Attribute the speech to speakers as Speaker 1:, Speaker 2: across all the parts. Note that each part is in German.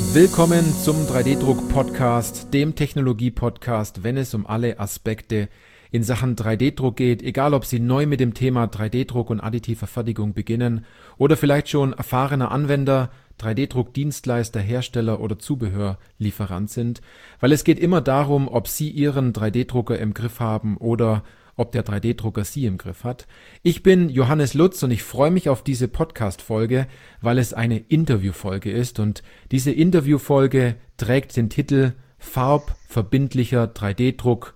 Speaker 1: Willkommen zum 3D-Druck-Podcast, dem Technologie-Podcast, wenn es um alle Aspekte in Sachen 3D-Druck geht, egal ob Sie neu mit dem Thema 3D-Druck und additiver Fertigung beginnen oder vielleicht schon erfahrener Anwender, 3D-Druck-Dienstleister, Hersteller oder Zubehörlieferant sind, weil es geht immer darum, ob Sie Ihren 3D-Drucker im Griff haben oder ob der 3D-Drucker Sie im Griff hat. Ich bin Johannes Lutz und ich freue mich auf diese Podcast-Folge, weil es eine Interviewfolge ist und diese Interviewfolge trägt den Titel Farbverbindlicher 3D-Druck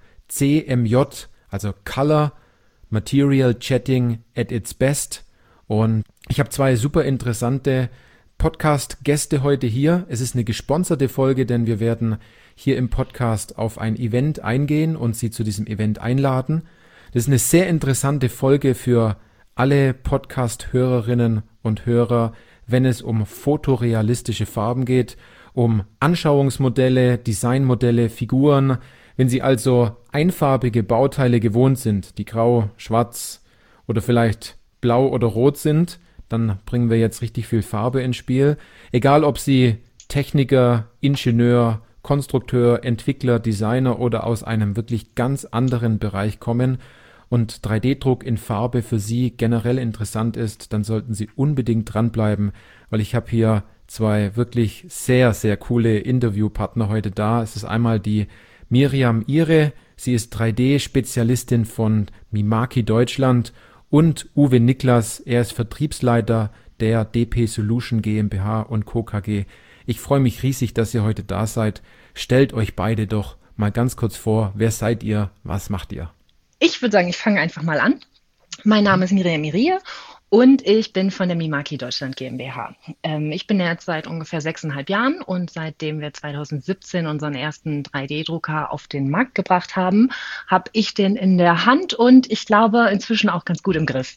Speaker 1: CMJ, also Color Material Jetting at its best. Und ich habe zwei super interessante Podcast-Gäste heute hier. Es ist eine gesponserte Folge, denn wir werden hier im Podcast auf ein Event eingehen und Sie zu diesem Event einladen. Das ist eine sehr interessante Folge für alle Podcast-Hörerinnen und Hörer, wenn es um fotorealistische Farben geht, um Anschauungsmodelle, Designmodelle, Figuren. Wenn Sie also einfarbige Bauteile gewohnt sind, die grau, schwarz oder vielleicht blau oder rot sind, dann bringen wir jetzt richtig viel Farbe ins Spiel. Egal, ob Sie Techniker, Ingenieur, Konstrukteur, Entwickler, Designer oder aus einem wirklich ganz anderen Bereich kommen und 3D-Druck in Farbe für Sie generell interessant ist, dann sollten Sie unbedingt dranbleiben, weil ich habe hier zwei wirklich sehr, sehr coole Interviewpartner heute da. Es ist einmal die Miriam Ihre, sie ist 3D-Spezialistin von Mimaki Deutschland, und Uwe Niklas, er ist Vertriebsleiter der DP Solution GmbH und Co. KG. Ich freue mich riesig, dass ihr heute da seid. Stellt euch beide doch mal ganz kurz vor. Wer seid ihr? Was macht ihr?
Speaker 2: Ich würde sagen, ich fange einfach mal an. Mein Name ist Miriam Irie und ich bin von der Mimaki Deutschland GmbH. Ich bin jetzt seit ungefähr 6,5 Jahren und seitdem wir 2017 unseren ersten 3D-Drucker auf den Markt gebracht haben, habe ich den in der Hand und ich glaube inzwischen auch ganz gut im Griff.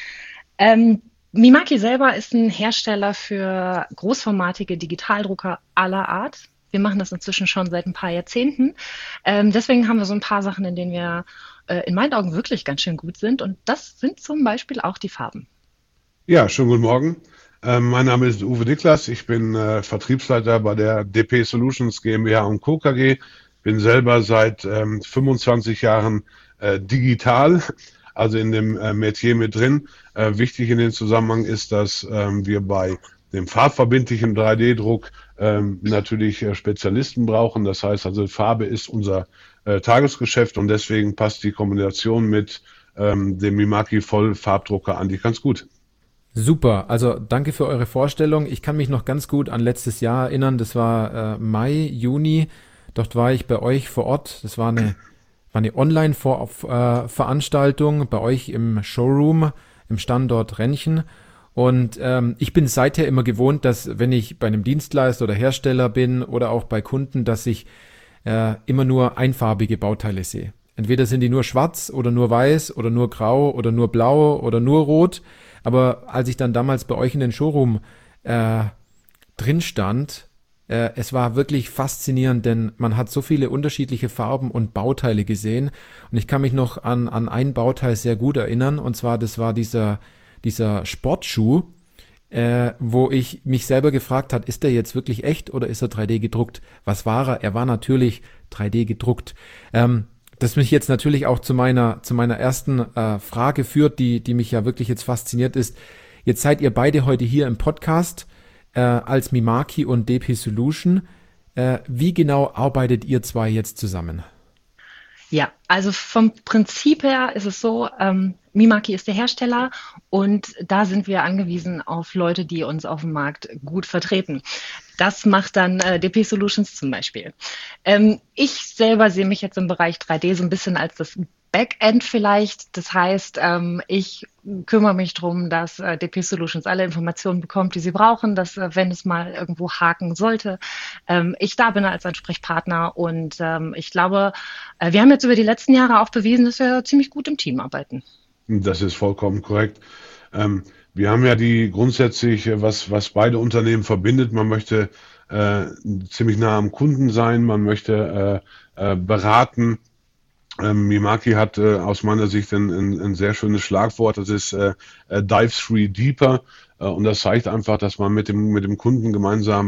Speaker 2: Mimaki selber ist ein Hersteller für großformatige Digitaldrucker aller Art. Wir machen das inzwischen schon seit ein paar Jahrzehnten. Deswegen haben wir so ein paar Sachen, in denen wir in meinen Augen wirklich ganz schön gut sind. Und das sind zum Beispiel auch die Farben.
Speaker 3: Ja, schönen guten Morgen. Mein Name ist Uwe Niklas. Ich bin Vertriebsleiter bei der DP Solutions GmbH und Co. KG. Bin selber seit 25 Jahren digital, also in dem Metier mit drin. Wichtig in dem Zusammenhang ist, dass wir bei dem farbverbindlichen 3D-Druck natürlich Spezialisten brauchen. Das heißt also, Farbe ist unser Tagesgeschäft und deswegen passt die Kombination mit dem Mimaki Vollfarbdrucker eigentlich ganz gut.
Speaker 1: Super, also danke für eure Vorstellung. Ich kann mich noch ganz gut an letztes Jahr erinnern. Das war Mai, Juni. Dort war ich bei euch vor Ort. Das war eine Online-Veranstaltung bei euch im Showroom, im Standort Renchen. Und ich bin seither immer gewohnt, dass wenn ich bei einem Dienstleister oder Hersteller bin oder auch bei Kunden, dass ich immer nur einfarbige Bauteile sehe. Entweder sind die nur schwarz oder nur weiß oder nur grau oder nur blau oder nur rot. Aber als ich dann damals bei euch in den Showroom drin stand, es war wirklich faszinierend, denn man hat so viele unterschiedliche Farben und Bauteile gesehen. Und ich kann mich noch an ein Bauteil sehr gut erinnern. Und zwar, das war dieser Sportschuh, wo ich mich selber gefragt habe, ist der jetzt wirklich echt oder ist er 3D gedruckt? Was war er? Er war natürlich 3D gedruckt. Das mich jetzt natürlich auch zu meiner ersten Frage führt, die mich ja wirklich jetzt fasziniert ist. Jetzt seid ihr beide heute hier im Podcast als Mimaki und DP Solution. Wie genau arbeitet ihr zwei jetzt zusammen?
Speaker 2: Ja, also vom Prinzip her ist es so, Mimaki ist der Hersteller und da sind wir angewiesen auf Leute, die uns auf dem Markt gut vertreten. Das macht dann DP Solutions zum Beispiel. Ich selber sehe mich jetzt im Bereich 3D so ein bisschen als das Backend vielleicht. Das heißt, ich kümmere mich darum, dass DP Solutions alle Informationen bekommt, die sie brauchen, dass wenn es mal irgendwo haken sollte, ich da bin als Ansprechpartner. Und ich glaube, wir haben jetzt über die letzten Jahre auch bewiesen, dass wir ziemlich gut im Team arbeiten.
Speaker 3: Das ist vollkommen korrekt. Wir haben ja die grundsätzlich, was beide Unternehmen verbindet. Man möchte ziemlich nah am Kunden sein, man möchte beraten. Mimaki hat aus meiner Sicht ein sehr schönes Schlagwort, das ist Dive 3 Deeper. Und das zeigt einfach, dass man mit dem Kunden gemeinsam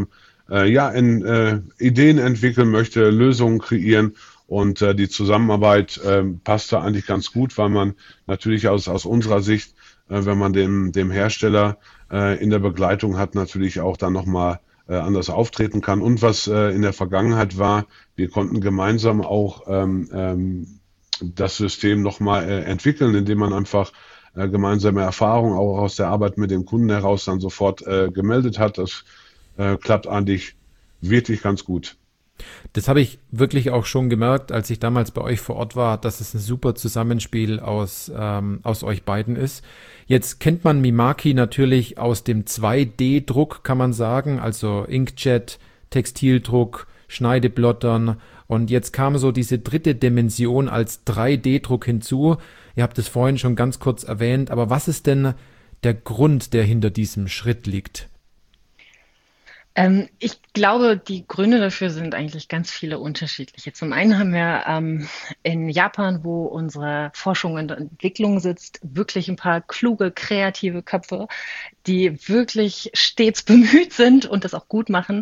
Speaker 3: Ideen entwickeln möchte, Lösungen kreieren. Und die Zusammenarbeit passt da eigentlich ganz gut, weil man natürlich aus unserer Sicht, wenn man dem Hersteller in der Begleitung hat, natürlich auch dann nochmal anders auftreten kann. Und was in der Vergangenheit war, wir konnten gemeinsam auch das System nochmal entwickeln, indem man einfach gemeinsame Erfahrungen auch aus der Arbeit mit dem Kunden heraus dann sofort gemeldet hat. Das klappt eigentlich wirklich ganz gut.
Speaker 1: Das habe ich wirklich auch schon gemerkt, als ich damals bei euch vor Ort war, dass es ein super Zusammenspiel aus euch beiden ist. Jetzt kennt man Mimaki natürlich aus dem 2D-Druck, kann man sagen, also Inkjet, Textildruck, Schneideblottern, und jetzt kam so diese dritte Dimension als 3D-Druck hinzu. Ihr habt es vorhin schon ganz kurz erwähnt, aber was ist denn der Grund, der hinter diesem Schritt liegt?
Speaker 2: Ich glaube, die Gründe dafür sind eigentlich ganz viele unterschiedliche. Zum einen haben wir in Japan, wo unsere Forschung und Entwicklung sitzt, wirklich ein paar kluge, kreative Köpfe, die wirklich stets bemüht sind und das auch gut machen,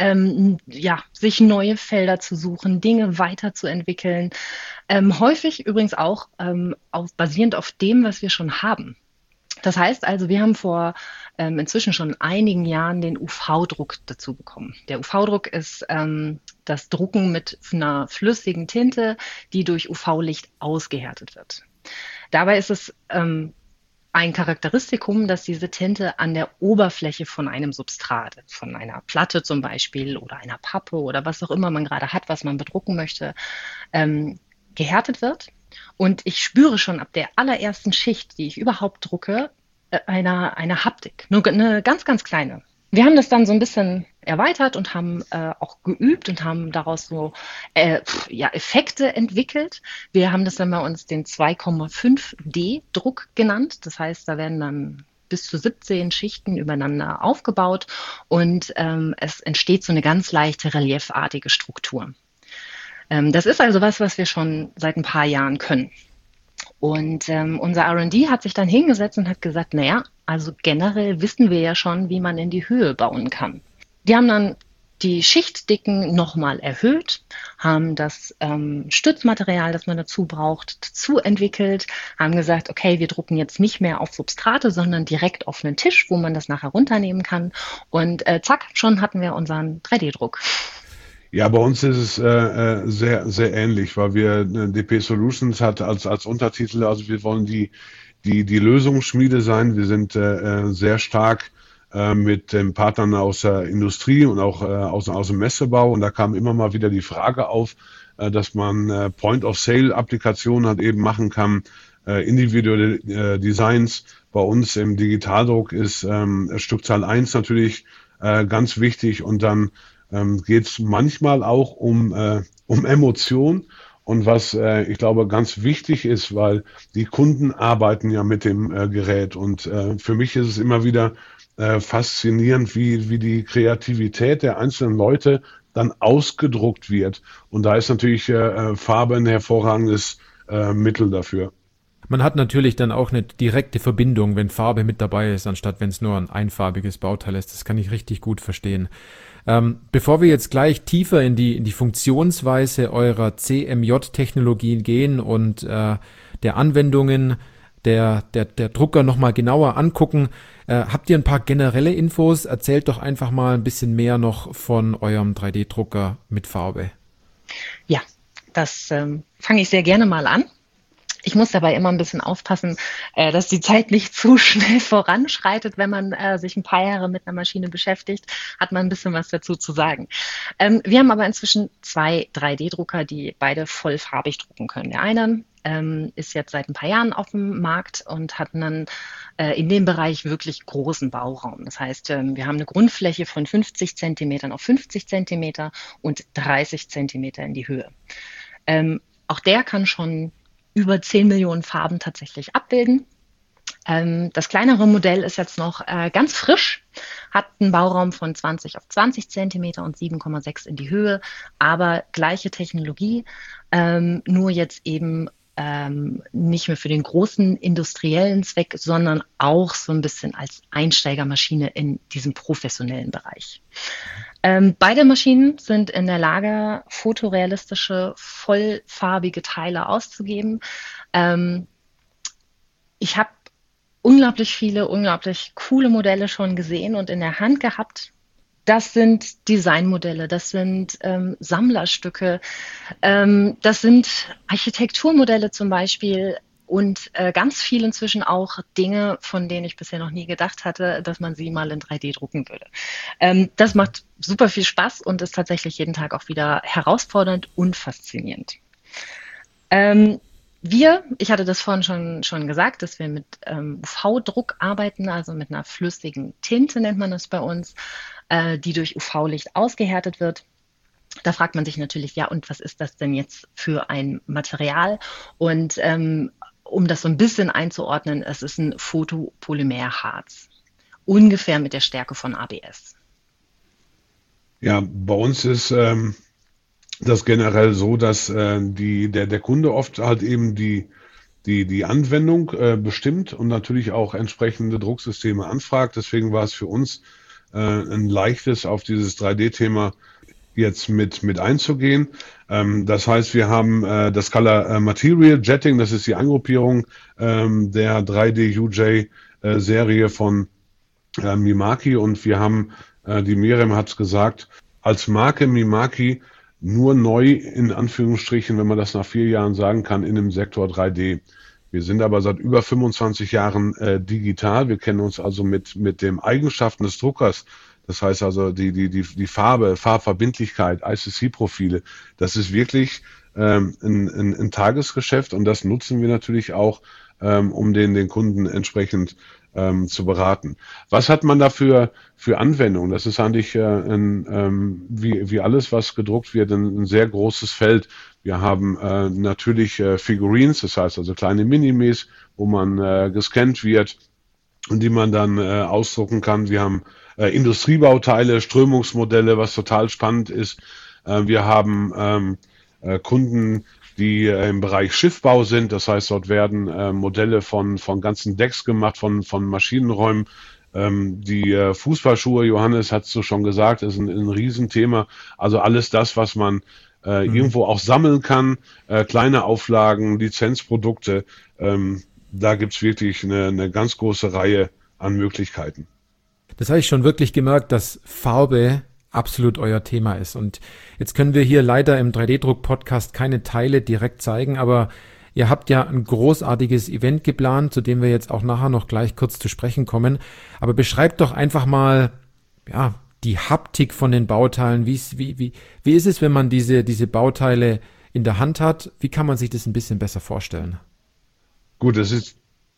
Speaker 2: sich neue Felder zu suchen, Dinge weiterzuentwickeln. Häufig übrigens auch basierend auf dem, was wir schon haben. Das heißt also, wir haben vor inzwischen schon einigen Jahren den UV-Druck dazu bekommen. Der UV-Druck ist das Drucken mit einer flüssigen Tinte, die durch UV-Licht ausgehärtet wird. Dabei ist es ein Charakteristikum, dass diese Tinte an der Oberfläche von einem Substrat, von einer Platte zum Beispiel oder einer Pappe oder was auch immer man gerade hat, was man bedrucken möchte, gehärtet wird. Und ich spüre schon ab der allerersten Schicht, die ich überhaupt drucke, eine Haptik, nur eine ganz, ganz kleine. Wir haben das dann so ein bisschen erweitert und haben auch geübt und haben daraus so Effekte entwickelt. Wir haben das dann bei uns den 2,5D-Druck genannt. Das heißt, da werden dann bis zu 17 Schichten übereinander aufgebaut und es entsteht so eine ganz leichte reliefartige Struktur. Das ist also was wir schon seit ein paar Jahren können. Und unser R&D hat sich dann hingesetzt und hat gesagt, also generell wissen wir ja schon, wie man in die Höhe bauen kann. Die haben dann die Schichtdicken nochmal erhöht, haben das Stützmaterial, das man dazu braucht, dazu entwickelt, haben gesagt, okay, wir drucken jetzt nicht mehr auf Substrate, sondern direkt auf einen Tisch, wo man das nachher runternehmen kann. Und zack, schon hatten wir unseren 3D-Druck.
Speaker 3: Ja, bei uns ist es sehr, sehr ähnlich, weil wir DP Solutions hat als Untertitel, also wir wollen die Lösungsschmiede sein. Wir sind sehr stark mit den Partnern aus der Industrie und auch aus dem Messebau. Und da kam immer mal wieder die Frage auf, dass man Point-of-Sale-Applikationen halt eben machen kann, individuelle Designs. Bei uns im Digitaldruck ist Stückzahl 1 natürlich ganz wichtig, und dann geht es manchmal auch um Emotion, und was ich glaube ganz wichtig ist, weil die Kunden arbeiten ja mit dem Gerät, und für mich ist es immer wieder faszinierend, wie die Kreativität der einzelnen Leute dann ausgedruckt wird, und da ist natürlich Farbe ein hervorragendes Mittel dafür.
Speaker 1: Man hat natürlich dann auch eine direkte Verbindung, wenn Farbe mit dabei ist, anstatt wenn es nur ein einfarbiges Bauteil ist. Das kann ich richtig gut verstehen. Bevor wir jetzt gleich tiefer in die Funktionsweise eurer CMJ-Technologien gehen und der Anwendungen der Drucker nochmal genauer angucken, habt ihr ein paar generelle Infos? Erzählt doch einfach mal ein bisschen mehr noch von eurem 3D-Drucker mit Farbe.
Speaker 2: Ja, das fange ich sehr gerne mal an. Ich muss dabei immer ein bisschen aufpassen, dass die Zeit nicht zu schnell voranschreitet. Wenn man sich ein paar Jahre mit einer Maschine beschäftigt, hat man ein bisschen was dazu zu sagen. Wir haben aber inzwischen 2 3D-Drucker, die beide vollfarbig drucken können. Der eine ist jetzt seit ein paar Jahren auf dem Markt und hat einen in dem Bereich wirklich großen Bauraum. Das heißt, wir haben eine Grundfläche von 50 Zentimetern auf 50 Zentimeter und 30 Zentimeter in die Höhe. Auch der kann schon über 10 Millionen Farben tatsächlich abbilden. Das kleinere Modell ist jetzt noch ganz frisch, hat einen Bauraum von 20 auf 20 Zentimeter und 7,6 in die Höhe, aber gleiche Technologie, nur jetzt eben nicht mehr für den großen industriellen Zweck, sondern auch so ein bisschen als Einsteigermaschine in diesem professionellen Bereich. Beide Maschinen sind in der Lage, fotorealistische, vollfarbige Teile auszugeben. Ich habe unglaublich viele, unglaublich coole Modelle schon gesehen und in der Hand gehabt. Das sind Designmodelle, das sind Sammlerstücke, das sind Architekturmodelle zum Beispiel und ganz viel inzwischen auch Dinge, von denen ich bisher noch nie gedacht hatte, dass man sie mal in 3D drucken würde. Das macht super viel Spaß und ist tatsächlich jeden Tag auch wieder herausfordernd und faszinierend. Ich hatte das vorhin schon gesagt, dass wir mit UV-Druck arbeiten, also mit einer flüssigen Tinte nennt man das bei uns, die durch UV-Licht ausgehärtet wird. Da fragt man sich natürlich, ja, und was ist das denn jetzt für ein Material? Und um das so ein bisschen einzuordnen, es ist ein Photopolymerharz, ungefähr mit der Stärke von ABS.
Speaker 3: Ja, bei uns ist das generell so, dass der Kunde oft halt eben die Anwendung bestimmt und natürlich auch entsprechende Drucksysteme anfragt. Deswegen war es für uns ein leichtes, auf dieses 3D-Thema jetzt mit einzugehen. Das heißt, wir haben das Color Material Jetting, das ist die Eingruppierung der 3D UJ-Serie von Mimaki und wir haben, die Miriam hat es gesagt, als Marke Mimaki nur neu, in Anführungsstrichen, wenn man das nach 4 Jahren sagen kann, in dem Sektor 3D. Wir sind aber seit über 25 Jahren digital. Wir kennen uns also mit den Eigenschaften des Druckers. Das heißt also die Farbe, Farbverbindlichkeit, ICC-Profile. Das ist wirklich ein Tagesgeschäft und das nutzen wir natürlich auch, um den Kunden entsprechend zu beraten. Was hat man dafür für Anwendungen? Das ist eigentlich wie alles, was gedruckt wird, ein sehr großes Feld. Wir haben natürlich Figurines, das heißt also kleine Minimis, wo man gescannt wird und die man dann ausdrucken kann. Wir haben Industriebauteile, Strömungsmodelle, was total spannend ist. Wir haben Kunden, die im Bereich Schiffbau sind. Das heißt, dort werden Modelle von ganzen Decks gemacht, von Maschinenräumen. Die Fußballschuhe, Johannes hat es schon gesagt, ist ein Riesenthema. Also alles das, was man irgendwo auch sammeln kann, kleine Auflagen, Lizenzprodukte. Da gibt's wirklich eine ganz große Reihe an Möglichkeiten.
Speaker 1: Das habe ich schon wirklich gemerkt, dass Farbe absolut euer Thema ist. Und jetzt können wir hier leider im 3D-Druck-Podcast keine Teile direkt zeigen, aber ihr habt ja ein großartiges Event geplant, zu dem wir jetzt auch nachher noch gleich kurz zu sprechen kommen. Aber beschreibt doch einfach mal, ja, die Haptik von den Bauteilen. Wie ist es, wenn man diese Bauteile in der Hand hat? Wie kann man sich das ein bisschen besser vorstellen?
Speaker 3: Gut, das ist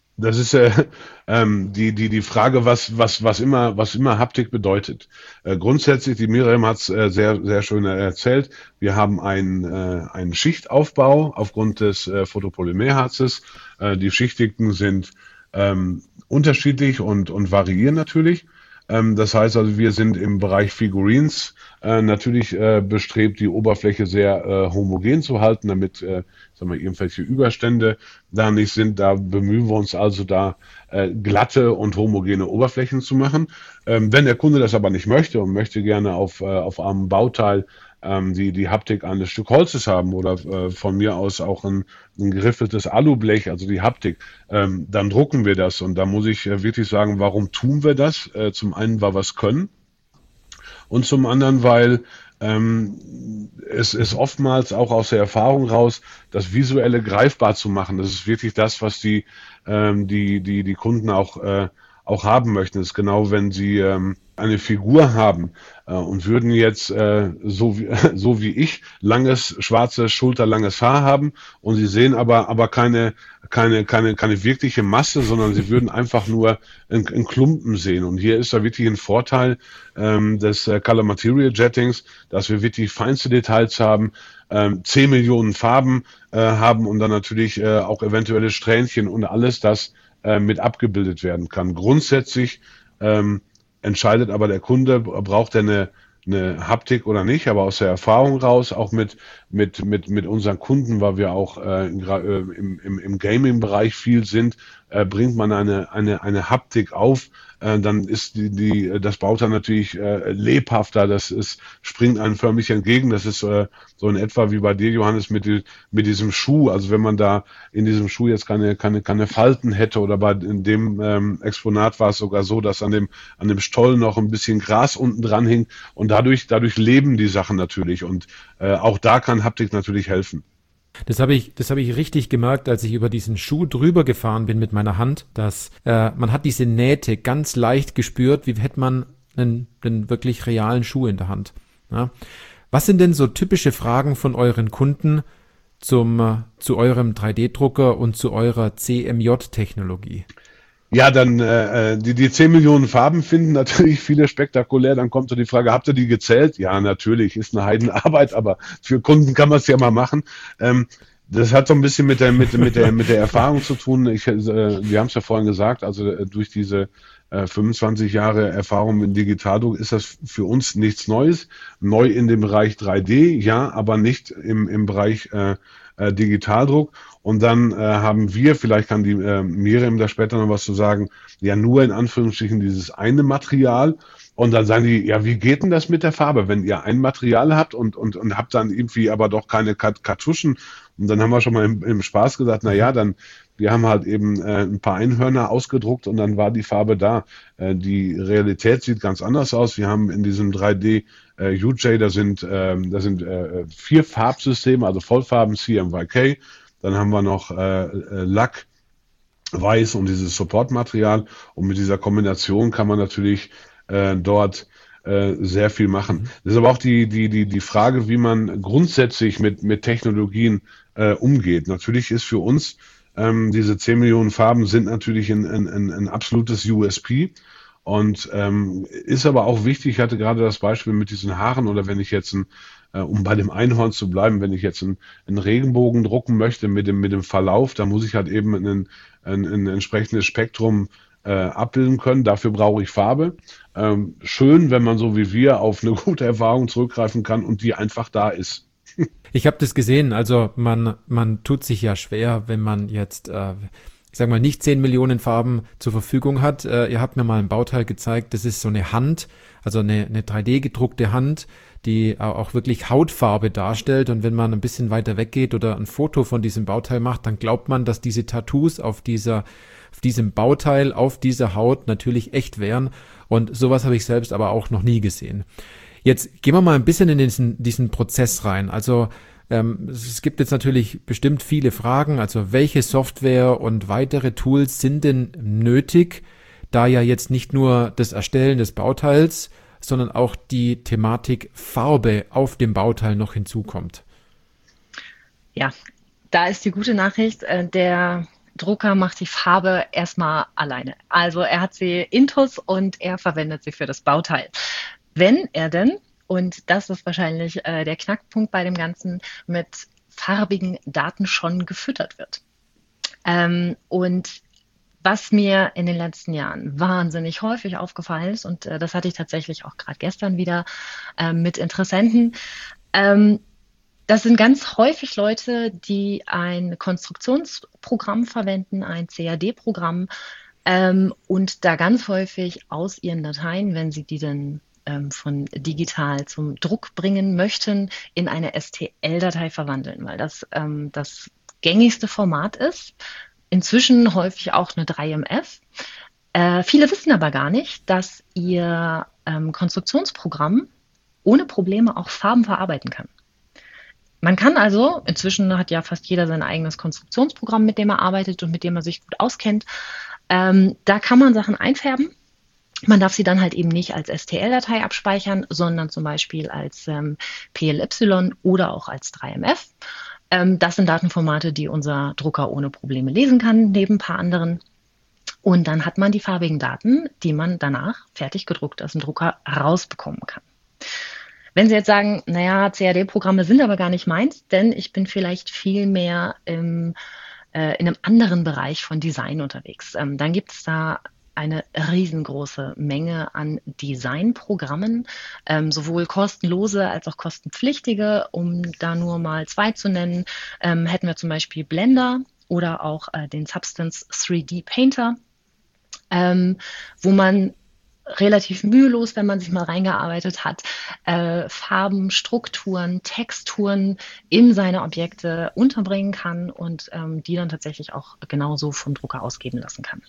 Speaker 3: die Frage, was immer Haptik bedeutet. Grundsätzlich, die Miriam hat es sehr, sehr schön erzählt. Wir haben einen Schichtaufbau aufgrund des Photopolymerharzes. Die Schichtdicken sind unterschiedlich und variieren natürlich. Das heißt also, wir sind im Bereich Figurines natürlich bestrebt, die Oberfläche sehr homogen zu halten, damit sagen wir, irgendwelche Überstände da nicht sind. Da bemühen wir uns also da glatte und homogene Oberflächen zu machen. Wenn der Kunde das aber nicht möchte und möchte gerne auf einem Bauteil die Haptik eines Stück Holzes haben oder von mir aus auch ein geriffeltes Alublech, also die Haptik, dann drucken wir das. Und da muss ich wirklich sagen, warum tun wir das? Zum einen, weil wir es können und zum anderen, weil es ist oftmals auch aus der Erfahrung raus, das Visuelle greifbar zu machen. Das ist wirklich das, was die Kunden auch haben möchten. Das ist genau, wenn sie eine Figur haben und würden jetzt so wie ich langes, schwarzes, schulterlanges Haar haben und sie sehen aber keine wirkliche Masse, sondern sie würden einfach nur einen Klumpen sehen. Und hier ist da wirklich ein Vorteil des Color Material Jettings, dass wir wirklich feinste Details haben, 10 Millionen Farben haben und dann natürlich auch eventuelle Strähnchen und alles das mit abgebildet werden kann. Grundsätzlich entscheidet aber der Kunde, braucht er eine eine Haptik oder nicht, aber aus der Erfahrung raus, auch mit unseren Kunden, weil wir auch im Gaming-Bereich viel sind, bringt man eine Haptik auf, dann ist das Bauteil natürlich lebhafter, springt einem förmlich entgegen. Das ist so in etwa wie bei dir, Johannes, mit diesem Schuh. Also wenn man da in diesem Schuh jetzt keine Falten hätte, oder in dem Exponat war es sogar so, dass an dem Stollen noch ein bisschen Gras unten dran hing, und dadurch leben die Sachen natürlich, und auch da kann Haptik natürlich helfen.
Speaker 1: Das habe ich richtig gemerkt, als ich über diesen Schuh drüber gefahren bin mit meiner Hand, dass man hat diese Nähte ganz leicht gespürt, wie hätte man einen wirklich realen Schuh in der Hand. Ja. Was sind denn so typische Fragen von euren Kunden zu eurem 3D-Drucker und zu eurer CMJ-Technologie?
Speaker 3: Ja, dann die 10 Millionen Farben finden natürlich viele spektakulär. Dann kommt so die Frage, habt ihr die gezählt? Ja, natürlich, ist eine Heidenarbeit, aber für Kunden kann man es ja mal machen. Das hat so ein bisschen mit der Erfahrung zu tun. Wir haben es ja vorhin gesagt, also durch diese 25 Jahre Erfahrung in Digitaldruck ist das für uns nichts Neues. Neu in dem Bereich 3D, ja, aber nicht im Bereich Digitaldruck. Und dann haben wir, vielleicht kann die Miriam da später noch was zu sagen, ja nur in Anführungsstrichen dieses eine Material. Und dann sagen die, ja, wie geht denn das mit der Farbe, wenn ihr ein Material habt und habt dann irgendwie aber doch keine Kartuschen? Und dann haben wir schon mal im Spaß gesagt, wir haben halt eben ein paar Einhörner ausgedruckt und dann war die Farbe da. Die Realität sieht ganz anders aus. Wir haben in diesem 3D UJ, da sind 4 Farbsysteme, also Vollfarben CMYK. Dann haben wir noch Lack, Weiß und dieses Supportmaterial. Und mit dieser Kombination kann man natürlich dort sehr viel machen. Das ist aber auch die Frage, wie man grundsätzlich mit Technologien umgeht. Natürlich ist für uns diese 10 Millionen Farben sind natürlich ein absolutes USP. Und ist aber auch wichtig, ich hatte gerade das Beispiel mit diesen Haaren, oder wenn ich jetzt um bei dem Einhorn zu bleiben, wenn ich jetzt einen Regenbogen drucken möchte mit dem Verlauf, dann muss ich halt eben ein entsprechendes Spektrum abbilden können. Dafür brauche ich Farbe. Schön, wenn man so wie wir auf eine gute Erfahrung zurückgreifen kann und die einfach da ist.
Speaker 1: Ich habe das gesehen, also man tut sich ja schwer, wenn man jetzt, ich sag mal, nicht 10 Millionen Farben zur Verfügung hat. Ihr habt mir mal ein Bauteil gezeigt, das ist so eine Hand, also eine 3D-gedruckte Hand, die auch wirklich Hautfarbe darstellt, und wenn man ein bisschen weiter weggeht oder ein Foto von diesem Bauteil macht, dann glaubt man, dass diese Tattoos auf diesem Bauteil, auf dieser Haut natürlich echt wären, und sowas habe ich selbst aber auch noch nie gesehen. Jetzt gehen wir mal ein bisschen in diesen Prozess rein. Also es gibt jetzt natürlich bestimmt viele Fragen. Also welche Software und weitere Tools sind denn nötig, da ja jetzt nicht nur das Erstellen des Bauteils, sondern auch die Thematik Farbe auf dem Bauteil noch hinzukommt?
Speaker 2: Ja, da ist die gute Nachricht, der Drucker macht die Farbe erstmal alleine. Also er hat sie intus und er verwendet sie für das Bauteil. Wenn er denn, und das ist wahrscheinlich der Knackpunkt bei dem Ganzen, mit farbigen Daten schon gefüttert wird. Und was mir in den letzten Jahren wahnsinnig häufig aufgefallen ist, und das hatte ich tatsächlich auch gerade gestern wieder mit Interessenten, das sind ganz häufig Leute, die ein Konstruktionsprogramm verwenden, ein CAD-Programm, und da ganz häufig aus ihren Dateien, wenn sie die dann von digital zum Druck bringen möchten, in eine STL-Datei verwandeln, weil das das gängigste Format ist. Inzwischen häufig auch eine 3MF. Viele wissen aber gar nicht, dass ihr Konstruktionsprogramm ohne Probleme auch Farben verarbeiten kann. Man kann also, inzwischen hat ja fast jeder sein eigenes Konstruktionsprogramm, mit dem er arbeitet und mit dem er sich gut auskennt. Da kann man Sachen einfärben. Man darf sie dann halt eben nicht als STL-Datei abspeichern, sondern zum Beispiel als PLY oder auch als 3MF. Das sind Datenformate, die unser Drucker ohne Probleme lesen kann, neben ein paar anderen. Und dann hat man die farbigen Daten, die man danach fertig gedruckt aus dem Drucker rausbekommen kann. Wenn Sie jetzt sagen, naja, CAD-Programme sind aber gar nicht meins, denn ich bin vielleicht viel mehr in einem anderen Bereich von Design unterwegs. Dann gibt es da eine riesengroße Menge an Designprogrammen, sowohl kostenlose als auch kostenpflichtige. Um da nur mal 2 zu nennen, hätten wir zum Beispiel Blender oder auch den Substance 3D Painter, wo man relativ mühelos, wenn man sich mal reingearbeitet hat, Farben, Strukturen, Texturen in seine Objekte unterbringen kann und die dann tatsächlich auch genauso vom Drucker ausgeben lassen kann.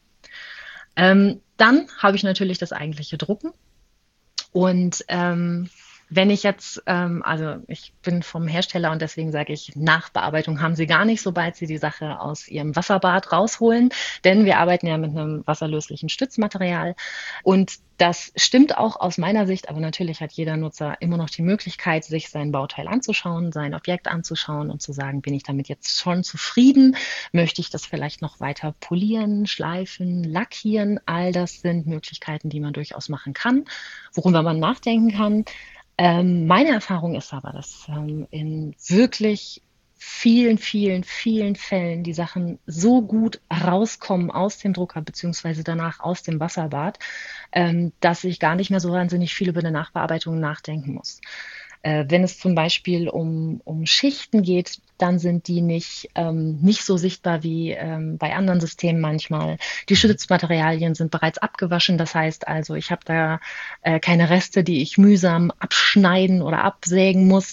Speaker 2: Dann habe ich natürlich das eigentliche Drucken und wenn ich jetzt, also ich bin vom Hersteller und deswegen sage ich, Nachbearbeitung haben Sie gar nicht, sobald Sie die Sache aus Ihrem Wasserbad rausholen, denn wir arbeiten ja mit einem wasserlöslichen Stützmaterial und das stimmt auch aus meiner Sicht, aber natürlich hat jeder Nutzer immer noch die Möglichkeit, sich sein Bauteil anzuschauen, sein Objekt anzuschauen und zu sagen, bin ich damit jetzt schon zufrieden? Möchte ich das vielleicht noch weiter polieren, schleifen, lackieren? All das sind Möglichkeiten, die man durchaus machen kann, worüber man nachdenken kann. Meine Erfahrung ist aber, dass in wirklich vielen Fällen die Sachen so gut rauskommen aus dem Drucker beziehungsweise danach aus dem Wasserbad, dass ich gar nicht mehr so wahnsinnig viel über eine Nachbearbeitung nachdenken muss. Wenn es zum Beispiel um Schichten geht, dann sind die nicht so sichtbar wie bei anderen Systemen manchmal. Die Stützmaterialien sind bereits abgewaschen, das heißt also, ich habe da keine Reste, die ich mühsam abschneiden oder absägen muss.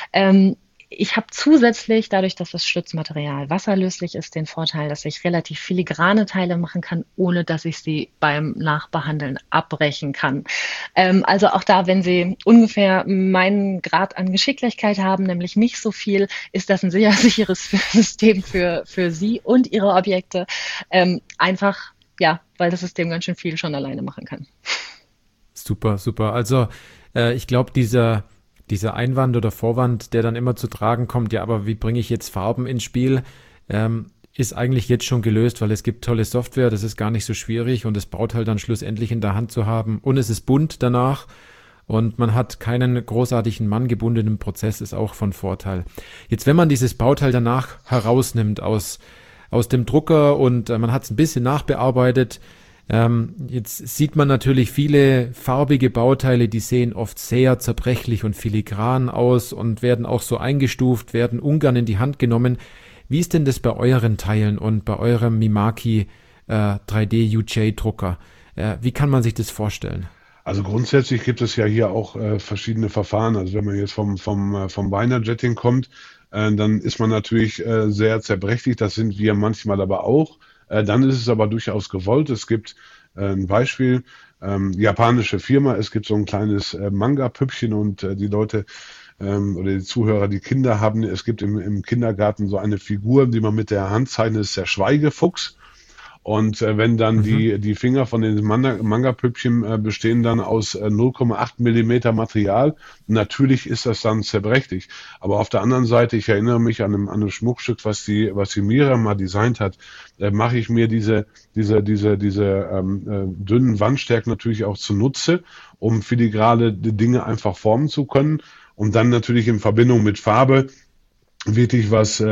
Speaker 2: Ich habe zusätzlich, dadurch, dass das Stützmaterial wasserlöslich ist, den Vorteil, dass ich relativ filigrane Teile machen kann, ohne dass ich sie beim Nachbehandeln abbrechen kann. Also auch da, wenn Sie ungefähr meinen Grad an Geschicklichkeit haben, nämlich nicht so viel, ist das ein sehr sicheres System für Sie und Ihre Objekte. Einfach, ja, weil das System ganz schön viel schon alleine machen kann.
Speaker 1: Super. Also ich glaube, dieser Einwand oder Vorwand, der dann immer zu tragen kommt, ja, aber wie bringe ich jetzt Farben ins Spiel, ist eigentlich jetzt schon gelöst, weil es gibt tolle Software, das ist gar nicht so schwierig und das Bauteil dann schlussendlich in der Hand zu haben und es ist bunt danach und man hat keinen großartigen manngebundenen Prozess, ist auch von Vorteil. Jetzt, wenn man dieses Bauteil danach herausnimmt aus dem Drucker und man hat es ein bisschen nachbearbeitet, jetzt sieht man natürlich viele farbige Bauteile, die sehen oft sehr zerbrechlich und filigran aus und werden auch so eingestuft, werden ungern in die Hand genommen. Wie ist denn das bei euren Teilen und bei eurem Mimaki 3D UJ Drucker? Wie kann man sich das vorstellen?
Speaker 3: Also grundsätzlich gibt es ja hier auch verschiedene Verfahren. Also wenn man jetzt vom Binder Jetting kommt, dann ist man natürlich sehr zerbrechlich. Das sind wir manchmal aber auch. Dann ist es aber durchaus gewollt. Es gibt ein Beispiel, japanische Firma, es gibt so ein kleines Manga-Püppchen und die Leute oder die Zuhörer, die Kinder haben, es gibt im Kindergarten so eine Figur, die man mit der Hand zeichnet, ist der Schweigefuchs. Und wenn dann die Finger von den Manga-Püppchen bestehen dann aus 0,8 Millimeter Material, natürlich ist das dann zerbrechlich. Aber auf der anderen Seite, ich erinnere mich an einem Schmuckstück, was die Miriam mal designt hat, mache ich mir diese dünnen Wandstärken natürlich auch zunutze, um filigrane Dinge einfach formen zu können. Und dann natürlich in Verbindung mit Farbe wirklich was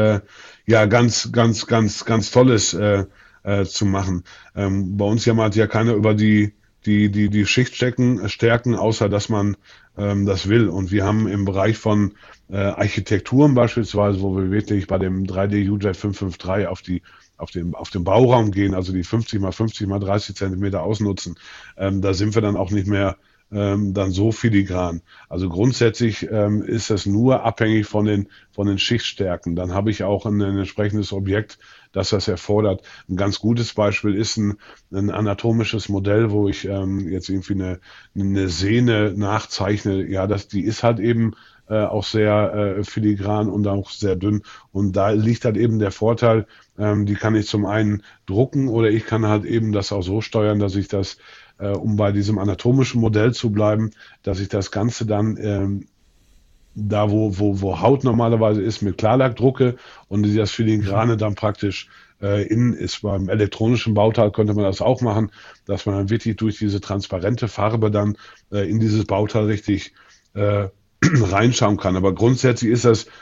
Speaker 3: ganz Tolles zu machen. Bei uns jammert ja keiner über die Schichtstärken, außer dass man das will. Und wir haben im Bereich von Architekturen beispielsweise, wo wir wirklich bei dem 3D UJ 553 auf den Bauraum gehen, also die 50 mal 50 mal 30 Zentimeter ausnutzen, da sind wir dann auch nicht mehr dann so filigran. Also grundsätzlich ist das nur abhängig von den Schichtstärken. Dann habe ich auch ein entsprechendes Objekt, das erfordert. Ein ganz gutes Beispiel ist ein anatomisches Modell, wo ich jetzt irgendwie eine Sehne nachzeichne. Ja, die ist halt eben auch sehr filigran und auch sehr dünn. Und da liegt halt eben der Vorteil, die kann ich zum einen drucken oder ich kann halt eben das auch so steuern, dass ich das, um bei diesem anatomischen Modell zu bleiben, dass ich das Ganze dann da, wo Haut normalerweise ist, mit Klarlack drucke und das Filigrane dann praktisch innen ist. Beim elektronischen Bauteil könnte man das auch machen, dass man dann wirklich durch diese transparente Farbe dann in dieses Bauteil richtig reinschauen kann. Aber grundsätzlich ist das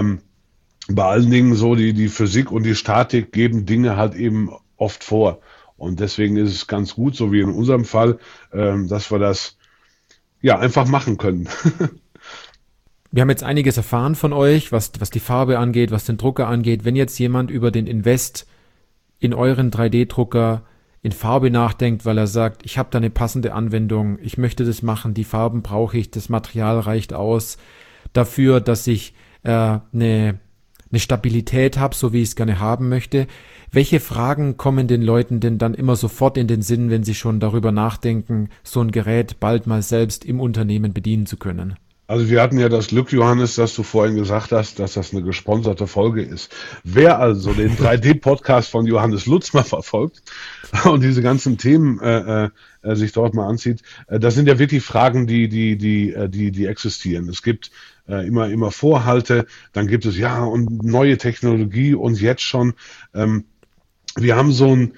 Speaker 3: bei allen Dingen so, die Physik und die Statik geben Dinge halt eben oft vor. Und deswegen ist es ganz gut, so wie in unserem Fall, dass wir das ja einfach machen können.
Speaker 1: Wir haben jetzt einiges erfahren von euch, was die Farbe angeht, was den Drucker angeht. Wenn jetzt jemand über den Invest in euren 3D-Drucker in Farbe nachdenkt, weil er sagt, ich habe da eine passende Anwendung, ich möchte das machen, die Farben brauche ich, das Material reicht aus dafür, dass ich eine Stabilität habe, so wie ich es gerne haben möchte. Welche Fragen kommen den Leuten denn dann immer sofort in den Sinn, wenn sie schon darüber nachdenken, so ein Gerät bald mal selbst im Unternehmen bedienen zu können?
Speaker 3: Also wir hatten ja das Glück, Johannes, dass du vorhin gesagt hast, dass das eine gesponserte Folge ist. Wer also den 3D-Podcast von Johannes Lutz mal verfolgt und diese ganzen Themen sich dort mal ansieht, das sind ja wirklich Fragen, die existieren. Es gibt immer Vorhalte, dann gibt es ja und neue Technologie und jetzt schon. Wir haben so ein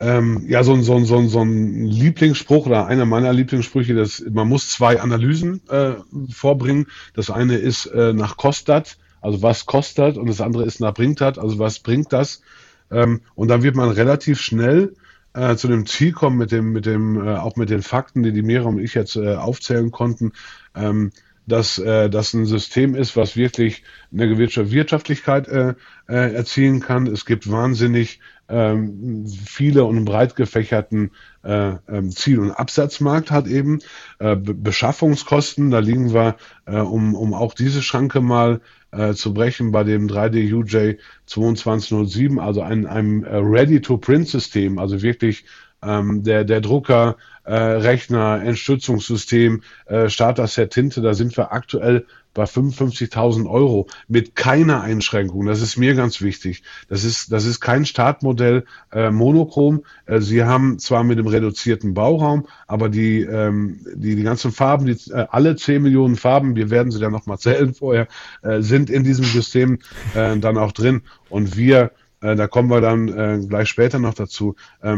Speaker 3: Lieblingsspruch oder einer meiner Lieblingssprüche, man muss zwei Analysen vorbringen. Das eine ist nach kostet, also was kostet, und das andere ist nach bringt hat, also was bringt das. Und dann wird man relativ schnell zu dem Ziel kommen auch mit den Fakten, die Miriam und ich jetzt aufzählen konnten, dass das ein System ist, was wirklich eine gewisse Wirtschaftlichkeit erzielen kann. Es gibt wahnsinnig viele und breit gefächerten Ziel- und Absatzmarkt hat eben. Beschaffungskosten, da liegen wir, um auch diese Schranke mal zu brechen, bei dem 3D UJ 2207, also einem Ready-to-Print-System, also wirklich der Drucker, Rechner, Entstützungssystem, Starter-Set Tinte, da sind wir aktuell bei 55.000 € mit keiner Einschränkung. Das ist mir ganz wichtig. Das ist kein Startmodell monochrom. Sie haben zwar mit dem reduzierten Bauraum, aber die ganzen Farben, alle 10 Millionen Farben, wir werden sie dann nochmal zählen vorher, sind in diesem System dann auch drin. Und da kommen wir dann gleich später noch dazu,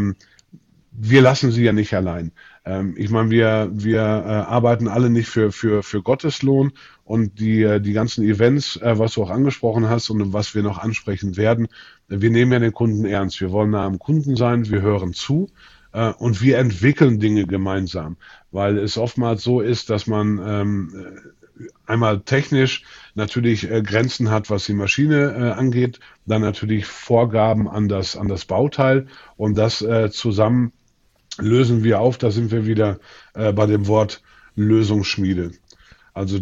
Speaker 3: wir lassen sie ja nicht allein. Ich meine, wir arbeiten alle nicht für Gotteslohn, und die ganzen Events, was du auch angesprochen hast und was wir noch ansprechen werden, wir nehmen ja den Kunden ernst. Wir wollen nah am Kunden sein, wir hören zu und wir entwickeln Dinge gemeinsam, weil es oftmals so ist, dass man einmal technisch natürlich Grenzen hat, was die Maschine angeht, dann natürlich Vorgaben an das Bauteil, und das zusammen lösen wir auf. Da sind wir wieder bei dem Wort Lösungsschmiede. Also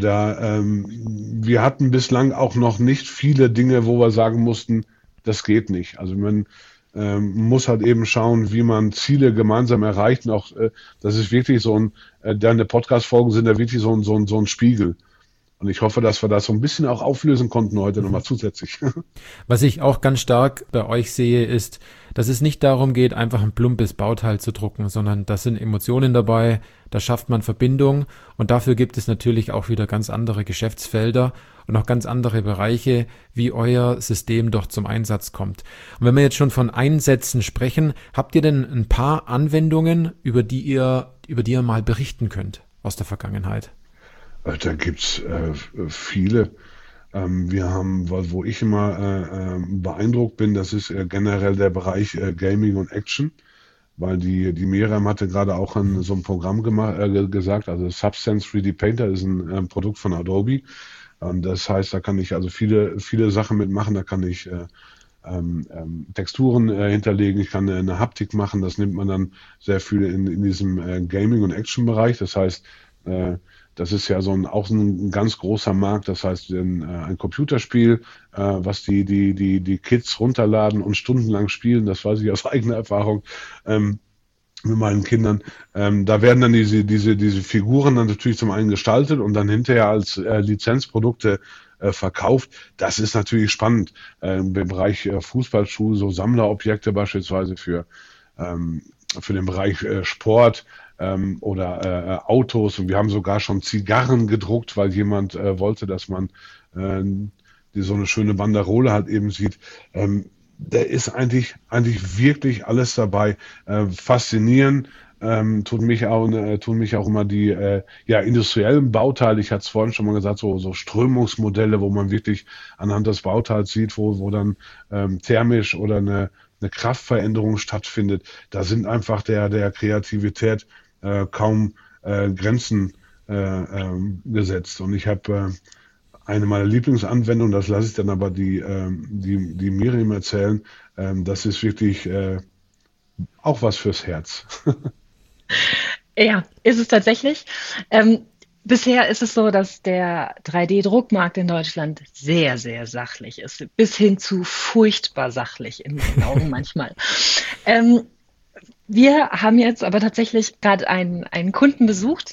Speaker 3: wir hatten bislang auch noch nicht viele Dinge, wo wir sagen mussten, das geht nicht. Also man muss halt eben schauen, wie man Ziele gemeinsam erreicht. Und auch, das ist wirklich deine Podcast-Folgen sind ja wirklich so ein Spiegel. Und ich hoffe, dass wir das so ein bisschen auch auflösen konnten heute nochmal zusätzlich.
Speaker 1: Was ich auch ganz stark bei euch sehe, ist, dass es nicht darum geht, einfach ein plumpes Bauteil zu drucken, sondern da sind Emotionen dabei, da schafft man Verbindung, und dafür gibt es natürlich auch wieder ganz andere Geschäftsfelder und auch ganz andere Bereiche, wie euer System doch zum Einsatz kommt. Und wenn wir jetzt schon von Einsätzen sprechen, habt ihr denn ein paar Anwendungen, über die ihr mal berichten könnt aus der Vergangenheit?
Speaker 3: Da gibt's viele. Wir haben, wo ich immer beeindruckt bin, das ist generell der Bereich Gaming und Action, weil die Miriam hatte gerade auch an so ein Programm gesagt, also Substance 3D Painter ist ein Produkt von Adobe. Das heißt, da kann ich also viele Sachen mitmachen, da kann ich Texturen hinterlegen, ich kann eine Haptik machen, das nimmt man dann sehr viel in diesem Gaming- und Action-Bereich. Das heißt, das ist ja auch ein ganz großer Markt. Das heißt, ein Computerspiel, was die Kids runterladen und stundenlang spielen, das weiß ich aus eigener Erfahrung mit meinen Kindern. Da werden dann diese Figuren dann natürlich zum einen gestaltet und dann hinterher als Lizenzprodukte verkauft. Das ist natürlich spannend im Bereich Fußballschuhe, so Sammlerobjekte beispielsweise für den Bereich Sport. Oder Autos, und wir haben sogar schon Zigarren gedruckt, weil jemand wollte, dass man so eine schöne Banderole halt eben sieht. Da ist eigentlich wirklich alles dabei. Faszinierend tun mich auch immer die industriellen Bauteile. Ich hatte es vorhin schon mal gesagt, so Strömungsmodelle, wo man wirklich anhand des Bauteils sieht, wo dann thermisch oder eine eine Kraftveränderung stattfindet. Da sind einfach der Kreativität kaum Grenzen gesetzt. Und ich habe eine meiner Lieblingsanwendungen, das lasse ich dann aber die Miriam erzählen, das ist wirklich auch was fürs Herz.
Speaker 2: Ja, ist es tatsächlich. Bisher ist es so, dass der 3D-Druckmarkt in Deutschland sehr, sehr sachlich ist, bis hin zu furchtbar sachlich in meinen Augen manchmal. Wir haben jetzt aber tatsächlich gerade einen Kunden besucht,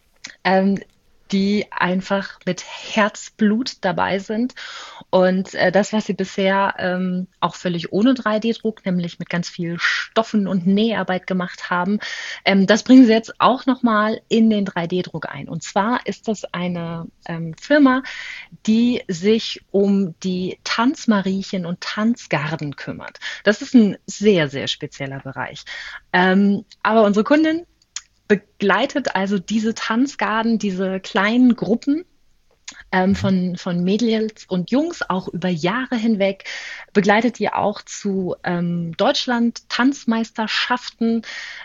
Speaker 2: die einfach mit Herzblut dabei sind. Und das, was sie bisher auch völlig ohne 3D-Druck, nämlich mit ganz viel Stoffen und Näharbeit gemacht haben, das bringen sie jetzt auch nochmal in den 3D-Druck ein. Und zwar ist das eine Firma, die sich um die Tanzmariechen und Tanzgarden kümmert. Das ist ein sehr, sehr spezieller Bereich. Aber unsere Kundin begleitet also diese Tanzgarden, diese kleinen Gruppen von Mädels und Jungs auch über Jahre hinweg, begleitet die auch zu Deutschland-Tanzmeisterschaften,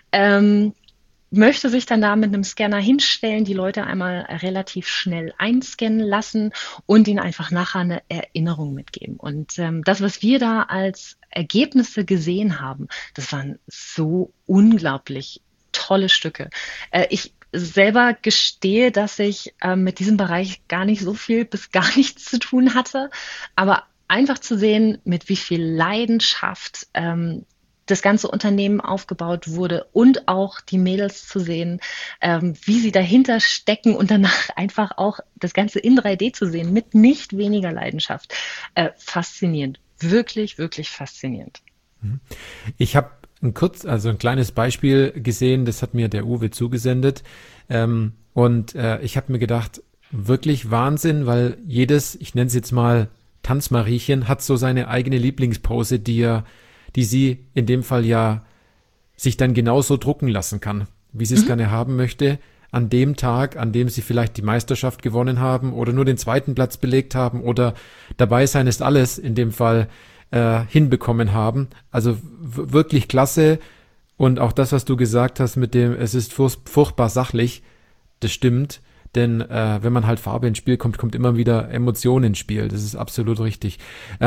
Speaker 2: möchte sich dann da mit einem Scanner hinstellen, die Leute einmal relativ schnell einscannen lassen und ihnen einfach nachher eine Erinnerung mitgeben. Und das, was wir da als Ergebnisse gesehen haben, das waren so unglaublich tolle Stücke. Ich selber gestehe, dass ich mit diesem Bereich gar nicht so viel bis gar nichts zu tun hatte, aber einfach zu sehen, mit wie viel Leidenschaft das ganze Unternehmen aufgebaut wurde und auch die Mädels zu sehen, wie sie dahinter stecken und danach einfach auch das Ganze in 3D zu sehen, mit nicht weniger Leidenschaft. Faszinierend. Wirklich, wirklich faszinierend.
Speaker 1: Ich habe ein kleines Beispiel gesehen, das hat mir der Uwe zugesendet. Und ich habe mir gedacht, wirklich Wahnsinn, weil ich nenne es jetzt mal Tanzmariechen, hat so seine eigene Lieblingspose, die sie in dem Fall ja sich dann genauso drucken lassen kann, wie sie es gerne haben möchte, an dem Tag, an dem sie vielleicht die Meisterschaft gewonnen haben oder nur den 2. Platz belegt haben oder dabei sein ist alles in dem Fall hinbekommen haben. Also wirklich klasse. Und auch das, was du gesagt hast mit dem, es ist furchtbar sachlich, das stimmt. Denn wenn man halt Farbe ins Spiel kommt, kommt immer wieder Emotion ins Spiel. Das ist absolut richtig.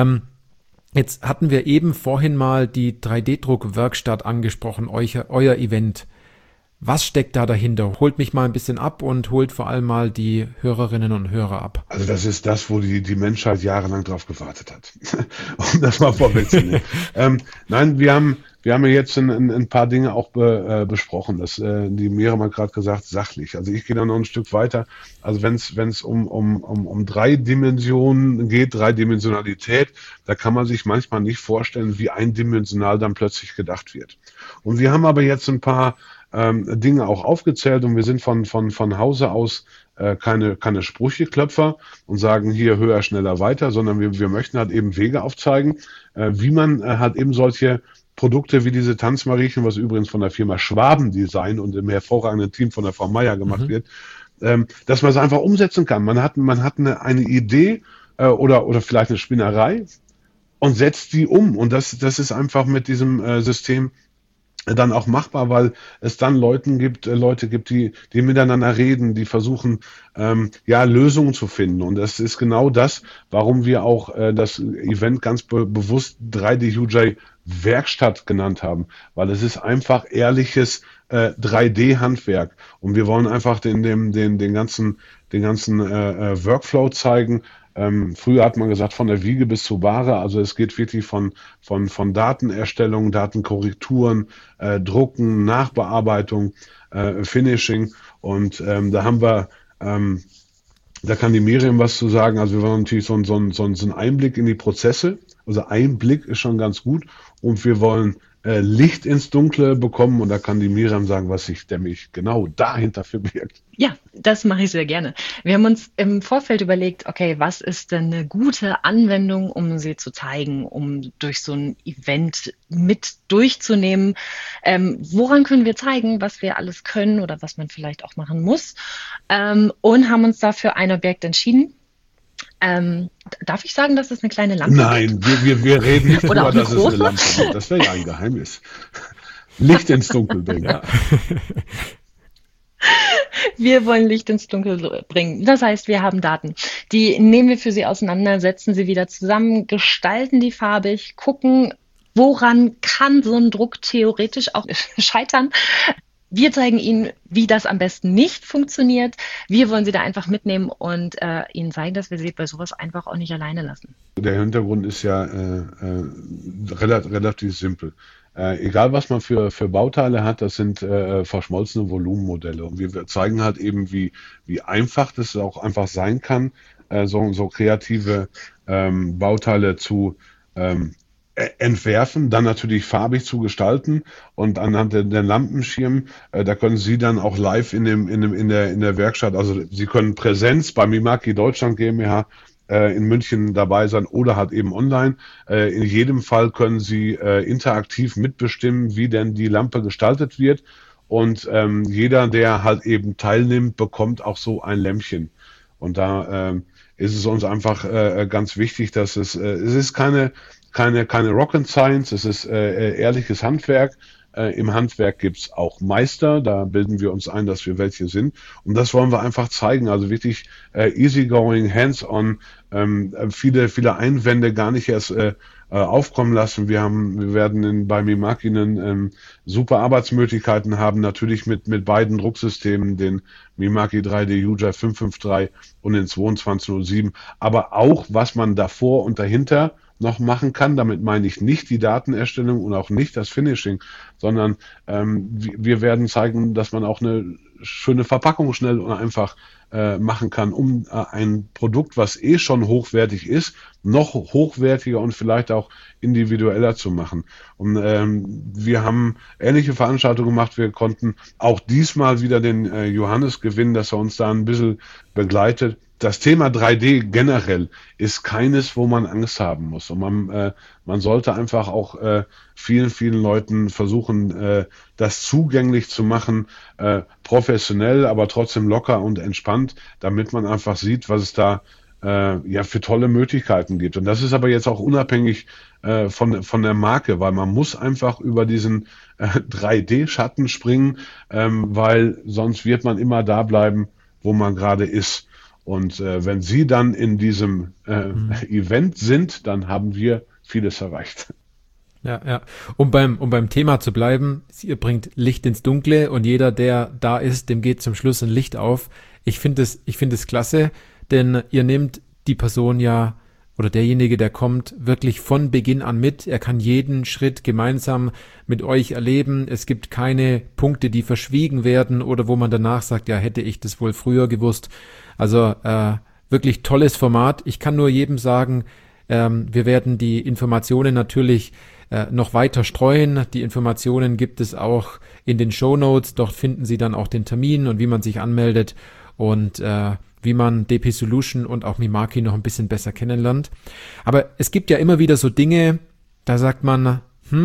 Speaker 1: Jetzt hatten wir eben vorhin mal die 3D-Druck-Werkstatt angesprochen, euer Event. Was steckt da dahinter? Holt mich mal ein bisschen ab und holt vor allem mal die Hörerinnen und Hörer ab.
Speaker 3: Also das ist das, wo die Menschheit jahrelang drauf gewartet hat, um das mal vorwegzunehmen. Nein, wir haben ja jetzt ein paar Dinge auch besprochen. Die Miriam hat gerade gesagt, sachlich. Also ich gehe da noch ein Stück weiter. Also wenn es um 3 Dimensionen geht, 3-Dimensionalität, da kann man sich manchmal nicht vorstellen, wie eindimensional dann plötzlich gedacht wird. Und wir haben aber jetzt ein paar Dinge auch aufgezählt und wir sind von Hause aus keine Sprücheklöpfer und sagen hier höher, schneller, weiter, sondern wir möchten halt eben Wege aufzeigen, wie man halt eben solche Produkte wie diese Tanzmariechen, was übrigens von der Firma Schwaben Design und im hervorragenden Team von der Frau Meier gemacht wird, dass man es einfach umsetzen kann. Man hat eine Idee oder vielleicht eine Spinnerei und setzt die um und das ist einfach mit diesem System dann auch machbar, weil es dann Leute gibt, die miteinander reden, die versuchen, Lösungen zu finden. Und das ist genau das, warum wir auch das Event ganz bewusst 3D UJ Werkstatt genannt haben, weil es ist einfach ehrliches 3D-Handwerk. Und wir wollen einfach den ganzen Workflow zeigen. Früher hat man gesagt, von der Wiege bis zur Ware, also es geht wirklich von Datenerstellung, Datenkorrekturen, Drucken, Nachbearbeitung, Finishing und da haben wir, da kann die Miriam was zu sagen, also wir wollen natürlich so einen Einblick in die Prozesse, also Einblick ist schon ganz gut und wir wollen Licht ins Dunkle bekommen und da kann die Miriam sagen, was sich nämlich genau dahinter verbirgt.
Speaker 2: Ja, das mache ich sehr gerne. Wir haben uns im Vorfeld überlegt, okay, was ist denn eine gute Anwendung, um sie zu zeigen, um durch so ein Event mit durchzunehmen? Woran können wir zeigen, was wir alles können oder was man vielleicht auch machen muss? Und haben uns dafür ein Objekt entschieden. Darf ich sagen, dass es eine kleine Lampe
Speaker 3: Nein, wir reden nicht
Speaker 2: Oder
Speaker 3: drüber,
Speaker 2: auch eine
Speaker 3: dass es eine
Speaker 2: große?
Speaker 3: Lampe gibt. Das wäre ja ein Geheimnis. Licht ins Dunkel bringen.
Speaker 1: Ja.
Speaker 2: Wir wollen Licht ins Dunkel bringen. Das heißt, wir haben Daten. Die nehmen wir für Sie auseinander, setzen sie wieder zusammen, gestalten die farbig, gucken, woran kann so ein Druck theoretisch auch scheitern. Wir zeigen Ihnen, wie das am besten nicht funktioniert. Wir wollen Sie da einfach mitnehmen und Ihnen zeigen, dass wir Sie bei sowas einfach auch nicht alleine lassen.
Speaker 3: Der Hintergrund ist ja relativ simpel. Egal was man für Bauteile hat, das sind verschmolzene Volumenmodelle. Und wir zeigen halt eben, wie einfach das auch einfach sein kann, so kreative Bauteile zu entwerfen, dann natürlich farbig zu gestalten und anhand der Lampenschirm, da können Sie dann auch live in der Werkstatt, also Sie können Präsenz bei Mimaki Deutschland GmbH in München dabei sein oder halt eben online. In jedem Fall können Sie interaktiv mitbestimmen, wie denn die Lampe gestaltet wird. Und jeder, der halt eben teilnimmt, bekommt auch so ein Lämpchen. Und da ist es uns einfach ganz wichtig, dass es ist keine Rocket Science, es ist ehrliches Handwerk. Im Handwerk gibt's auch Meister, da bilden wir uns ein, dass wir welche sind. Und das wollen wir einfach zeigen. Also wirklich easygoing, hands-on, viele Einwände gar nicht erst aufkommen lassen. Wir werden bei Mimaki super Arbeitsmöglichkeiten haben, natürlich mit beiden Drucksystemen, den Mimaki 3D UJET 553 und den 2207, aber auch, was man davor und dahinter noch machen kann. Damit meine ich nicht die Datenerstellung und auch nicht das Finishing, sondern wir werden zeigen, dass man auch eine schöne Verpackung schnell und einfach machen kann, um ein Produkt, was schon hochwertig ist, noch hochwertiger und vielleicht auch individueller zu machen. Und wir haben ähnliche Veranstaltungen gemacht. Wir konnten auch diesmal wieder den Johannes gewinnen, dass er uns da ein bisschen begleitet. Das Thema 3D generell ist keines, wo man Angst haben muss. Und man sollte einfach auch vielen Leuten versuchen, das zugänglich zu machen, professionell, aber trotzdem locker und entspannt, damit man einfach sieht, was es da für tolle Möglichkeiten gibt. Und das ist aber jetzt auch unabhängig von der Marke, weil man muss einfach über diesen 3D-Schatten springen, weil sonst wird man immer da bleiben, wo man gerade ist. Und wenn Sie dann in diesem Event sind, dann haben wir vieles erreicht.
Speaker 1: Ja. Um beim Thema zu bleiben, ihr bringt Licht ins Dunkle und jeder, der da ist, dem geht zum Schluss ein Licht auf. Ich finde es klasse, denn ihr nehmt die Person ja oder derjenige, der kommt, wirklich von Beginn an mit. Er kann jeden Schritt gemeinsam mit euch erleben. Es gibt keine Punkte, die verschwiegen werden oder wo man danach sagt, ja, hätte ich das wohl früher gewusst. Also wirklich tolles Format. Ich kann nur jedem sagen, wir werden die Informationen natürlich noch weiter streuen. Die Informationen gibt es auch in den Shownotes. Dort finden Sie dann auch den Termin und wie man sich anmeldet und wie man DP Solution und auch Mimaki noch ein bisschen besser kennenlernt. Aber es gibt ja immer wieder so Dinge, da sagt man,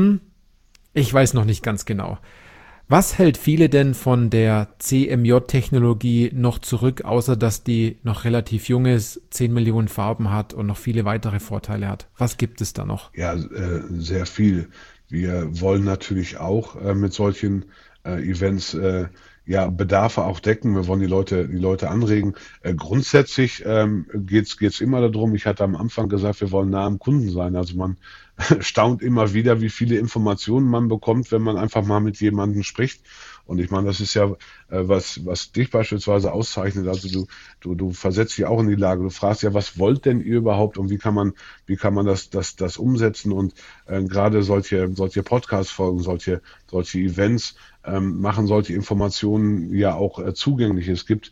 Speaker 1: ich weiß noch nicht ganz genau. Was hält viele denn von der CMJ-Technologie noch zurück, außer dass die noch relativ jung ist, 10 Millionen Farben hat und noch viele weitere Vorteile hat? Was gibt es da noch?
Speaker 3: Ja, sehr viel. Wir wollen natürlich auch mit solchen Events Bedarfe auch decken. Wir wollen die Leute anregen. Grundsätzlich geht's immer darum, ich hatte am Anfang gesagt, wir wollen nah am Kunden sein. Also man staunt immer wieder, wie viele Informationen man bekommt, wenn man einfach mal mit jemandem spricht. Und ich meine, das ist ja was dich beispielsweise auszeichnet. Also du versetzt dich auch in die Lage. Du fragst ja, was wollt denn ihr überhaupt und wie kann man das umsetzen? Und gerade solche Podcast-Folgen, solche Events machen solche Informationen ja auch zugänglich. Es gibt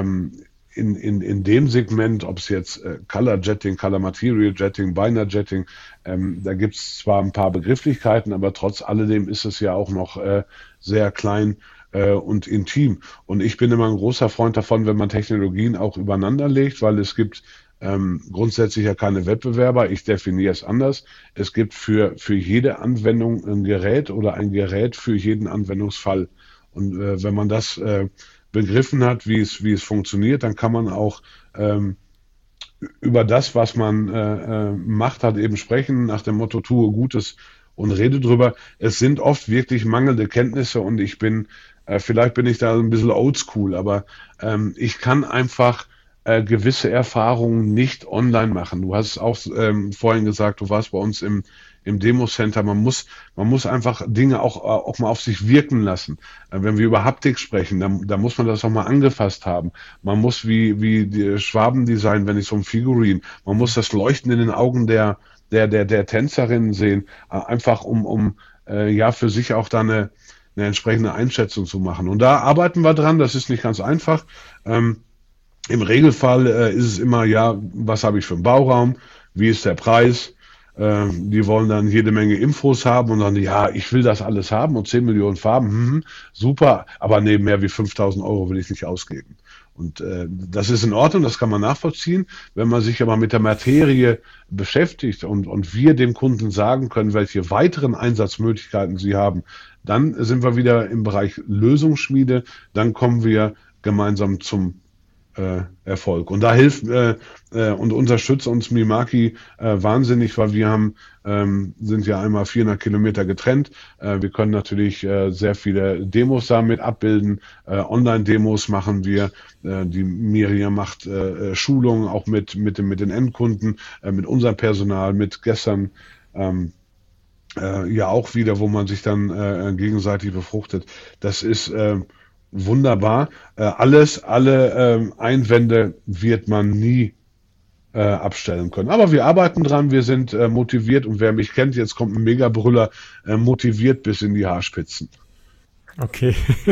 Speaker 3: in dem Segment, ob es jetzt Color Jetting, Color Material Jetting, Binary Jetting, da gibt es zwar ein paar Begrifflichkeiten, aber trotz alledem ist es ja auch noch sehr klein und intim. Und ich bin immer ein großer Freund davon, wenn man Technologien auch übereinander legt, weil es gibt grundsätzlich ja keine Wettbewerber. Ich definiere es anders. Es gibt für jede Anwendung ein Gerät oder ein Gerät für jeden Anwendungsfall. Und wenn man das begriffen hat, wie es funktioniert, dann kann man auch über das, was man macht, halt eben sprechen, nach dem Motto, tue Gutes und rede drüber. Es sind oft wirklich mangelnde Kenntnisse und vielleicht bin ich da ein bisschen oldschool, aber ich kann einfach gewisse Erfahrungen nicht online machen. Du hast es auch vorhin gesagt, du warst bei uns im Demo-Center. Man muss einfach Dinge auch mal auf sich wirken lassen. Wenn wir über Haptik sprechen, dann muss man das auch mal angefasst haben. Man muss wie die Schwabendesign, wenn ich so ein Figurin, man muss das Leuchten in den Augen der Tänzerinnen sehen, einfach um ja für sich auch da eine entsprechende Einschätzung zu machen. Und da arbeiten wir dran, das ist nicht ganz einfach. Im Regelfall ist es immer, ja, was habe ich für einen Bauraum, wie ist der Preis? Die wollen dann jede Menge Infos haben und dann, ja, ich will das alles haben und 10 Millionen Farben, super, aber nee, mehr wie 5.000 Euro will ich nicht ausgeben. Und das ist in Ordnung, das kann man nachvollziehen. Wenn man sich aber mit der Materie beschäftigt und wir dem Kunden sagen können, welche weiteren Einsatzmöglichkeiten sie haben, dann sind wir wieder im Bereich Lösungsschmiede, dann kommen wir gemeinsam zum Erfolg. Und da hilft und unterstützt uns Mimaki wahnsinnig, weil wir sind ja einmal 400 Kilometer getrennt. Wir können natürlich sehr viele Demos damit abbilden. Online-Demos machen wir. Die Miriam macht Schulungen auch mit den Endkunden, mit unserem Personal, mit gestern ja auch wieder, wo man sich dann gegenseitig befruchtet. Das ist wunderbar. Alle Einwände wird man nie abstellen können. Aber wir arbeiten dran, wir sind motiviert und wer mich kennt, jetzt kommt ein Megabrüller, motiviert bis in die Haarspitzen.
Speaker 1: Okay.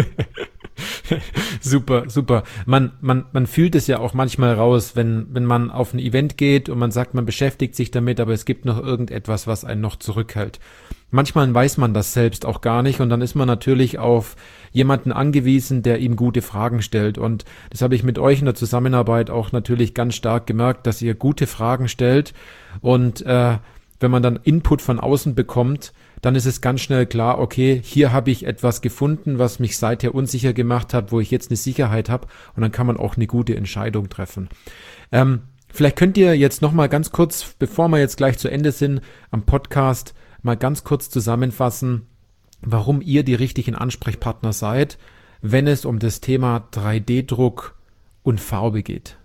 Speaker 1: Super, super. Man fühlt es ja auch manchmal raus, wenn man auf ein Event geht und man sagt, man beschäftigt sich damit, aber es gibt noch irgendetwas, was einen noch zurückhält. Manchmal weiß man das selbst auch gar nicht und dann ist man natürlich auf jemanden angewiesen, der ihm gute Fragen stellt. Und das habe ich mit euch in der Zusammenarbeit auch natürlich ganz stark gemerkt, dass ihr gute Fragen stellt und wenn man dann Input von außen bekommt, dann ist es ganz schnell klar, okay, hier habe ich etwas gefunden, was mich seither unsicher gemacht hat, wo ich jetzt eine Sicherheit habe und dann kann man auch eine gute Entscheidung treffen. Vielleicht könnt ihr jetzt nochmal ganz kurz, bevor wir jetzt gleich zu Ende sind, am Podcast mal ganz kurz zusammenfassen, warum ihr die richtigen Ansprechpartner seid, wenn es um das Thema 3D-Druck und Farbe geht.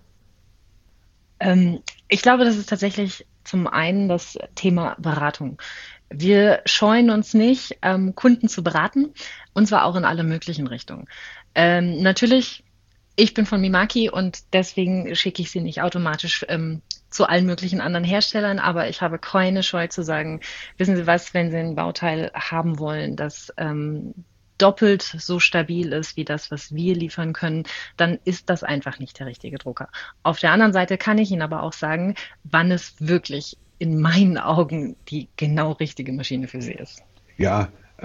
Speaker 2: Ich glaube, das ist tatsächlich zum einen das Thema Beratung. Wir scheuen uns nicht, Kunden zu beraten, und zwar auch in alle möglichen Richtungen. Natürlich, ich bin von Mimaki und deswegen schicke ich sie nicht automatisch zu allen möglichen anderen Herstellern, aber ich habe keine Scheu zu sagen, wissen Sie was, wenn Sie ein Bauteil haben wollen, das doppelt so stabil ist wie das, was wir liefern können, dann ist das einfach nicht der richtige Drucker. Auf der anderen Seite kann ich Ihnen aber auch sagen, wann es wirklich in meinen Augen die genau richtige Maschine für Sie ist.
Speaker 3: Ja,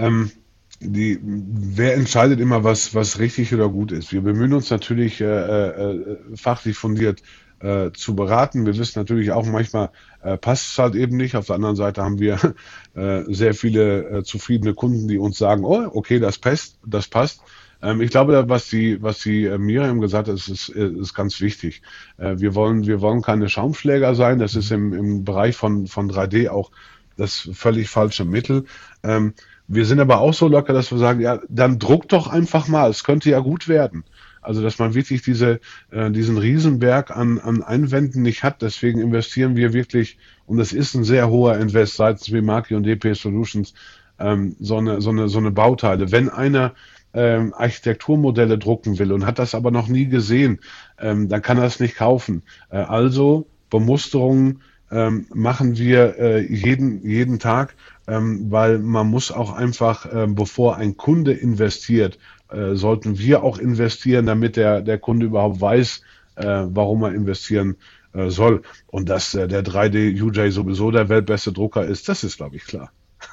Speaker 3: wer entscheidet immer, was richtig oder gut ist? Wir bemühen uns natürlich fachlich fundiert zu beraten. Wir wissen natürlich auch manchmal, passt es halt eben nicht. Auf der anderen Seite haben wir sehr viele zufriedene Kunden, die uns sagen, oh, okay, das passt. Ich glaube, was die Miriam gesagt hat, ist ganz wichtig. Wir wollen keine Schaumschläger sein. Das ist im Bereich von 3D auch das völlig falsche Mittel. Wir sind aber auch so locker, dass wir sagen, ja, dann druck doch einfach mal. Es könnte ja gut werden. Also, dass man wirklich diesen Riesenberg an Einwänden nicht hat. Deswegen investieren wir wirklich, und das ist ein sehr hoher Invest seitens Mimaki und DP Solutions, so eine Bauteile. Wenn einer Architekturmodelle drucken will und hat das aber noch nie gesehen, dann kann er es nicht kaufen. Also Bemusterungen machen wir jeden Tag, weil man muss auch einfach, bevor ein Kunde investiert, sollten wir auch investieren, damit der Kunde überhaupt weiß, warum er investieren soll. Und dass der 3D UJ sowieso der weltbeste Drucker ist, das ist, glaube ich, klar.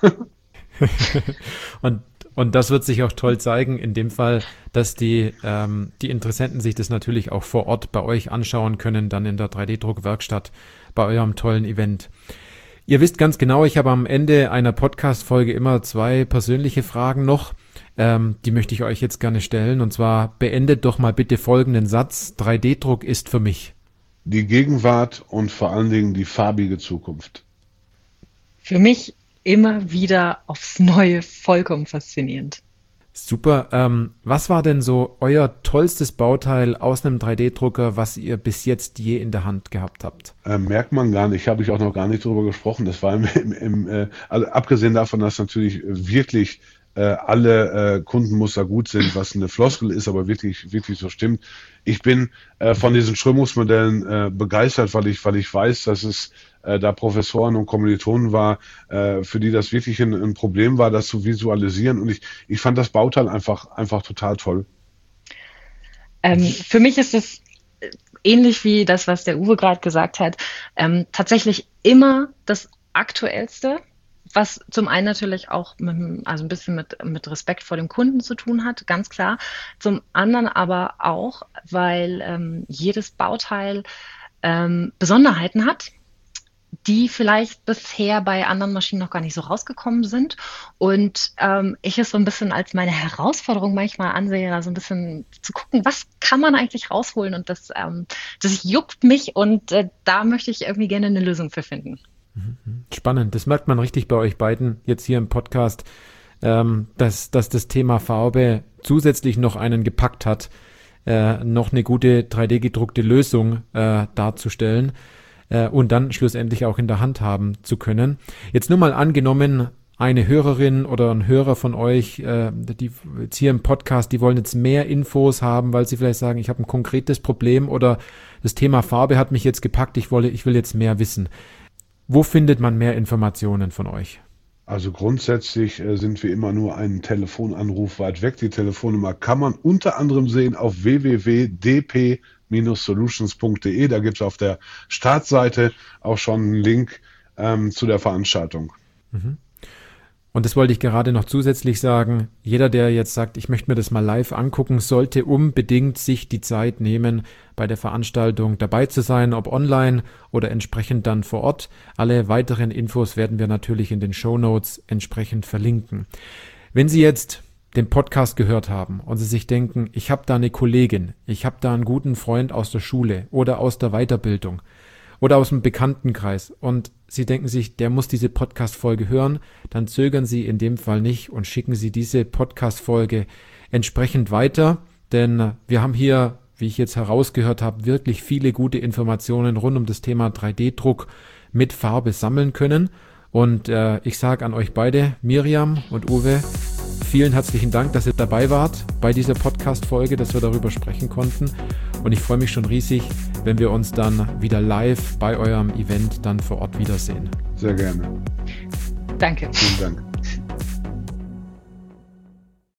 Speaker 1: Und das wird sich auch toll zeigen, in dem Fall, dass die Interessenten sich das natürlich auch vor Ort bei euch anschauen können, dann in der 3D-Druckwerkstatt bei eurem tollen Event. Ihr wisst ganz genau, ich habe am Ende einer Podcast-Folge immer 2 persönliche Fragen noch. Die möchte ich euch jetzt gerne stellen. Und zwar beendet doch mal bitte folgenden Satz. 3D-Druck ist für mich.
Speaker 3: die Gegenwart und vor allen Dingen die farbige Zukunft?
Speaker 2: Für mich immer wieder aufs Neue vollkommen faszinierend.
Speaker 1: Super. Was war denn so euer tollstes Bauteil aus einem 3D-Drucker, was ihr bis jetzt je in der Hand gehabt habt?
Speaker 3: Merkt man gar nicht, habe ich auch noch gar nicht drüber gesprochen. Das war also abgesehen davon, dass natürlich wirklich alle Kundenmuster gut sind, was eine Floskel ist, aber wirklich so stimmt. Ich bin von diesen Strömungsmodellen begeistert, weil ich weiß, dass es da Professoren und Kommilitonen war, für die das wirklich ein Problem war, das zu visualisieren. Und ich fand das Bauteil einfach total toll.
Speaker 2: Für mich ist es ähnlich wie das, was der Uwe gerade gesagt hat, tatsächlich immer das Aktuellste, was zum einen natürlich auch ein bisschen mit Respekt vor dem Kunden zu tun hat, ganz klar. Zum anderen aber auch, weil jedes Bauteil Besonderheiten hat, die vielleicht bisher bei anderen Maschinen noch gar nicht so rausgekommen sind. Und ich es so ein bisschen als meine Herausforderung manchmal ansehe, da so ein bisschen zu gucken, was kann man eigentlich rausholen? Und das juckt mich und da möchte ich irgendwie gerne eine Lösung für finden.
Speaker 1: Spannend, das merkt man richtig bei euch beiden jetzt hier im Podcast, dass das Thema Farbe zusätzlich noch einen gepackt hat, noch eine gute 3D-gedruckte Lösung darzustellen und dann schlussendlich auch in der Hand haben zu können. Jetzt nur mal angenommen, eine Hörerin oder ein Hörer von euch, die jetzt hier im Podcast, die wollen jetzt mehr Infos haben, weil sie vielleicht sagen, ich habe ein konkretes Problem oder das Thema Farbe hat mich jetzt gepackt, ich will jetzt mehr wissen. Wo findet man mehr Informationen von euch?
Speaker 3: Also grundsätzlich sind wir immer nur einen Telefonanruf weit weg. Die Telefonnummer kann man unter anderem sehen auf www.dp-solutions.de. Da gibt es auf der Startseite auch schon einen Link zu der Veranstaltung.
Speaker 1: Mhm. Und das wollte ich gerade noch zusätzlich sagen. Jeder, der jetzt sagt, ich möchte mir das mal live angucken, sollte unbedingt sich die Zeit nehmen, bei der Veranstaltung dabei zu sein, ob online oder entsprechend dann vor Ort. Alle weiteren Infos werden wir natürlich in den Shownotes entsprechend verlinken. Wenn Sie jetzt den Podcast gehört haben und Sie sich denken, ich habe da eine Kollegin, ich habe da einen guten Freund aus der Schule oder aus der Weiterbildung oder aus dem Bekanntenkreis und Sie denken sich, der muss diese Podcast-Folge hören, dann zögern Sie in dem Fall nicht und schicken Sie diese Podcast-Folge entsprechend weiter, denn wir haben hier, wie ich jetzt herausgehört habe, wirklich viele gute Informationen rund um das Thema 3D-Druck mit Farbe sammeln können. Und ich sage an euch beide, Miriam und Uwe, vielen herzlichen Dank, dass ihr dabei wart bei dieser Podcast-Folge, dass wir darüber sprechen konnten. Und ich freue mich schon riesig, wenn wir uns dann wieder live bei eurem Event dann vor Ort wiedersehen.
Speaker 3: Sehr gerne.
Speaker 2: Danke.
Speaker 3: Vielen Dank.